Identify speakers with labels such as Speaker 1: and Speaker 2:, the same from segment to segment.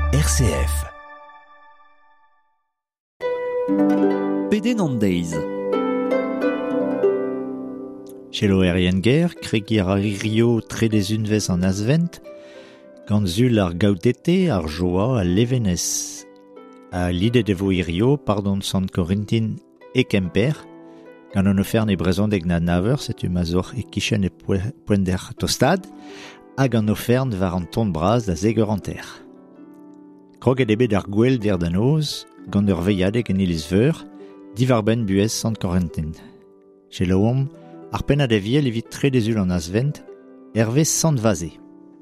Speaker 1: RCF.
Speaker 2: Pedenandeiz.
Speaker 3: Chelo Erienger, kregier ar irio tre des unvez an asvent, gant zul ar gaudete ar joa a levenez. A lidet evo irio, pardon Sant Corintin e Kemper, gant an ofern e brezondeg na naver, setu mazor e kichen e poender tostad, hag an ofern war an ton braz da zeger an ter. Kroget ebet ar gwell der da noz, gant ur veiadeg en iliz veur, divar ben buez Sant Corintin. Chelo om, ar penad e viel evit tre desul an asvent, hervez Sant Vaze.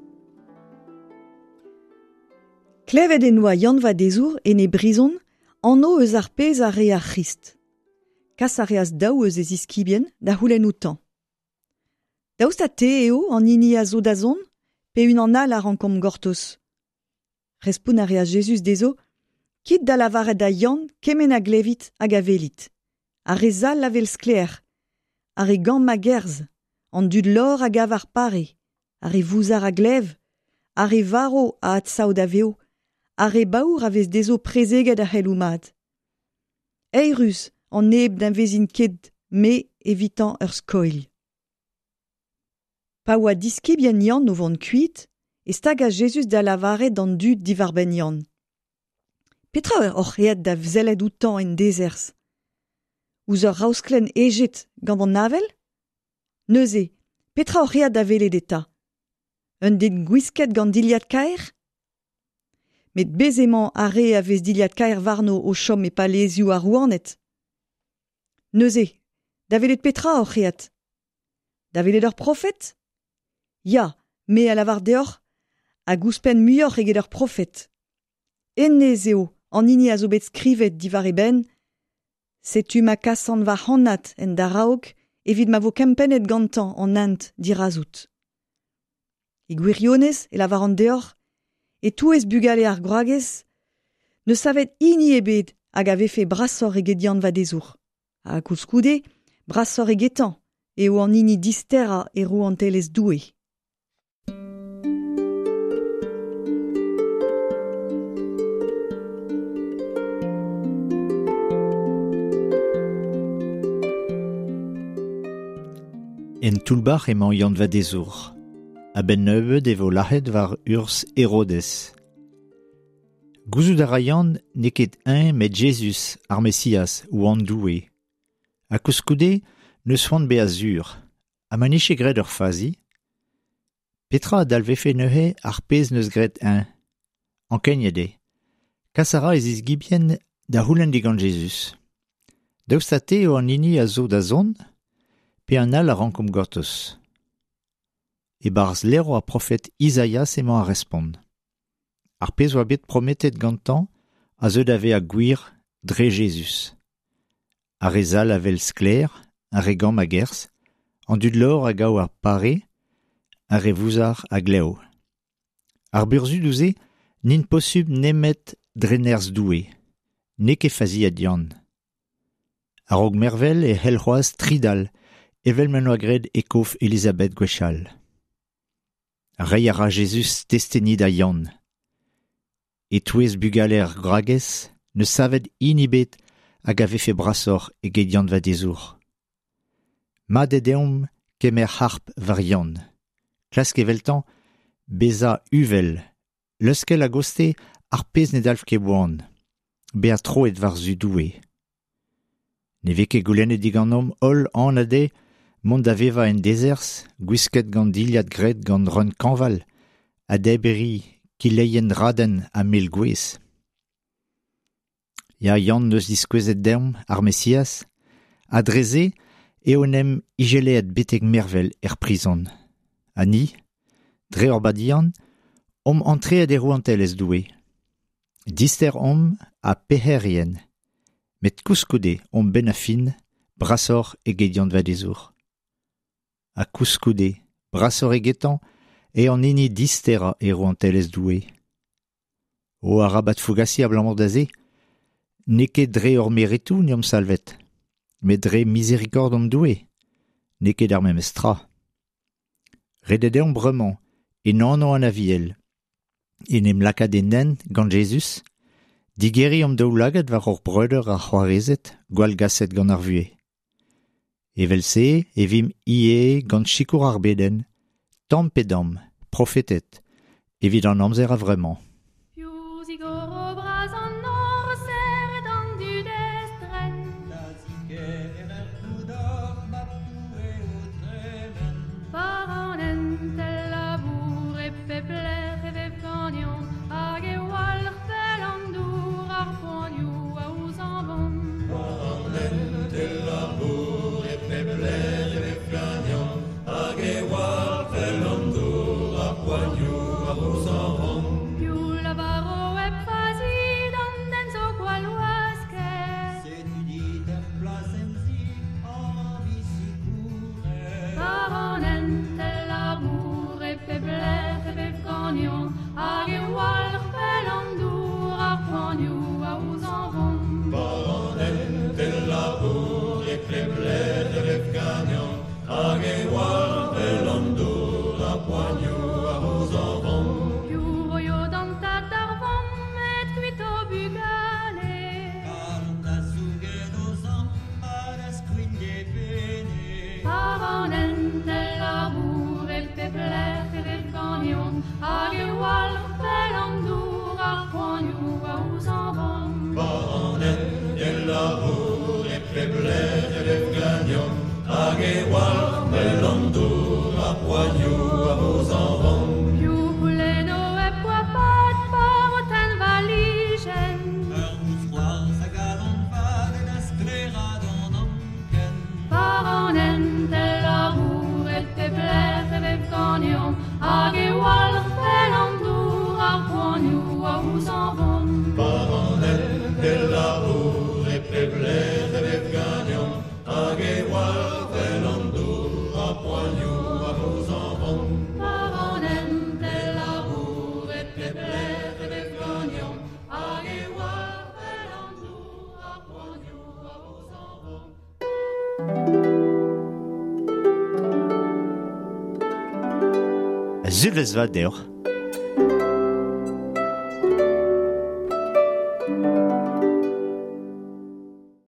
Speaker 4: Klevet en oa Yann va dezour en e brison, anno eus ar pez a re ar Christ. Kas a reas daou eus ez iskibien da houlen outan. Daoust a te eo an ini a zo da zon, pe un an al a rankom gortos. Respoun a reas Jesus dezo, kit da lavaret da Yann kemen a glevit hag a velit. A reza lavel skler, a re gant ma gerz, an dud lor hag avar pare, a re vouzar a glev, a re varo a atsaou da veo, a re baour a vez dezo prezeget a c'helloumad. Eirus an neb d'an vezin ket me evitant ur skoil. Pa oa diskebien Yann o vant kuit, e stag a Jesus da lavaret d'an dud divar ben Yann. Petra ur reet da vzellet outan en dezers. Ouz ur raosklen ejet gant an navel? Neuze, petra ur reet da velet eta. Un den gwisket gant diliad kaer? Met bezement a re a vez diliad kaer varno o chom e palezioù a rouanet. Neuze, da velet petra ur reet. Da velet ur profet? Ya, me a lavar deoc'h, a gouspen muioc'h eget ur profet. Ennez eo, an ini a zo bet skrivet divar e ben, setu ma kassan va c'hannat en da raok evit ma vo kempenet gantan an ant dirazout. E gwirionez e lavar an deoc'h, e touez bugale ar groagez, ne savet ini ebet hag a vefe brasor eget Yann va dezour. A kouskoude, brasor egetan, eo an ini distera e rouantelez doue.
Speaker 3: En toulbar emañ Yann va dezour. A ben nebeud evo lahet war urs Herodes. Gouzout a ra Yann ne ket met Jesus, ar Messias, ou an doue. A kouskoude, neus c'hoant be a zur. A maniche gret ur fazi. Petra a dalvefe neuhe ar pez neus gret An kenyede. Kasara ez izgibien da houlen digant Jesus. Daoust a te o an ini a zo da zon, pe an al a rankom gortos. E barz lero a profet Isaias emañ a respond. Ar pez oa bet prometet gantan a zeu dave a gwir dre Jesus. A reza lavel skler, a re gant ma gerz, an dud lor a gao ar pare, a re vouzar a gleo. Ar burzhu douze, nin posub nemet dre nerz doue, ne ket fazi a Yann. A rog mervel e c'hellc'hoaz tridal, evel men oa gred e kof Elisabeth Gwechal. Reiñ a ra Jesus testenid a Yann. E touez bugaler gragez, ne savet inibet hag a vefe brasor eget Yann va dezour. Ma dedeom kemer harp var Yann. Klask eveltan, beza uvel. Leuskel a goste ar pez ne dalv ket boan. Be a troet var zu doue. Ne veke goulennet digant om ol an ade, mont da veva en dezers, gwisket gant diliad gret gant ron kanval, a deberi ki leien raden a mel gwez. Ya Yann neus diskouezet derm ar Messias, a dreze e onem igeleet beteg mervel prison. A ni, dre ur badian, om antreet e rouantelez doue. Dister om a peherien, met kouskoude om ben a fin, brasor eget Yann va dezour. A kouskoude, brasor egetan, e an ini distera e rouantelez doue. O a rabat fougasi a blamor da ze, ne ket dre ur meretou niom salvet, met dre misericorde om doue, ne ket ar memestra. Redet eo bremañ, e nano an aviel. in em laka den nen gant Jesus, digeri om daou laget war ur breuder a c'hoarezet, gwall gaset gant ar vuez. Evel se, evim ie gant chikour ar beden, tamm pe damm, profetet, evit an amzer a vremañ. Zulvez va deoc'h.